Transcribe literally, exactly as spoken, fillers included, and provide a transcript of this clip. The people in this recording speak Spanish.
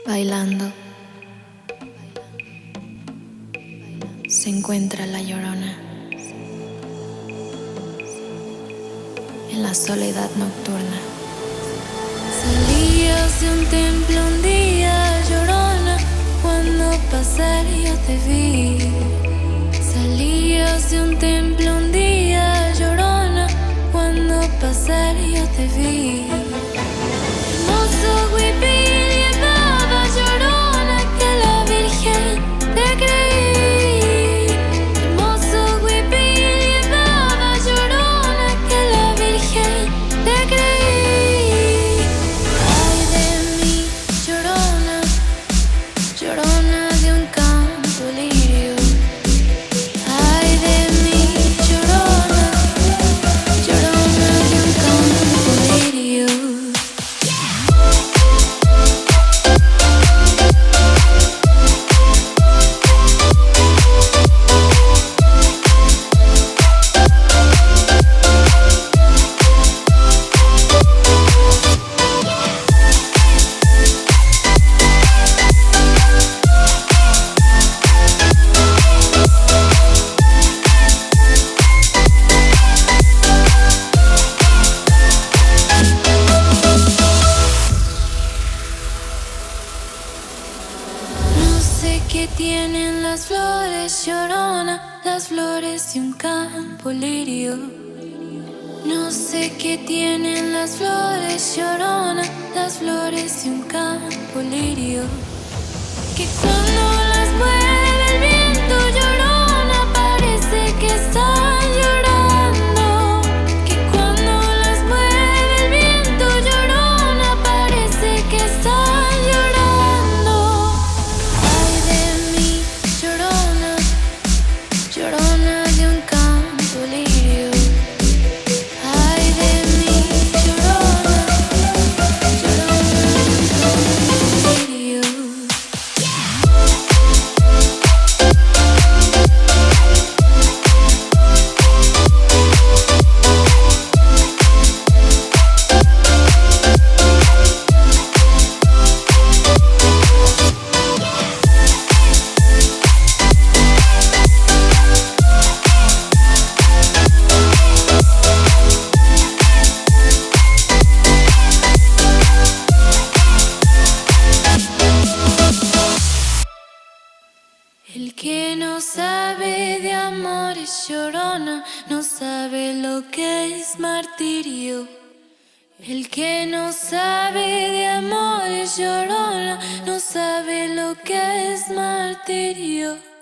Bailando se encuentra la Llorona en la soledad nocturna. Salías de un templo un día, Llorona, cuando pasar yo te vi. Salías de un templo un día, Llorona, cuando pasar yo te vi. Hermoso huipil llevaba, Llorona, que la Virgen te creí. Hermoso huipil llevaba, Llorona, que la Virgen te creí. Ay de mí, Llorona, Llorona de un campo lirio. Ay de mí, Llorona, Llorona de un campo lirio. No sé qué tienen las flores, Llorona, las flores de un campo lirio. No sé qué tienen las flores, Llorona, las flores de un campo lirio. Que cuando las mueve el viento, Llorona, parece que están llorando. Que cuando las mueve el viento, Llorona, parece que están llorando. Ay de mí, Llorona, Llorona de un campo lirio. Ay de mí, Llorona, Llorona de un campo lirio. El que no sabe de amor es Llorona, no sabe lo que es martirio. El que no sabe de amor es Llorona, no sabe lo que es martirio.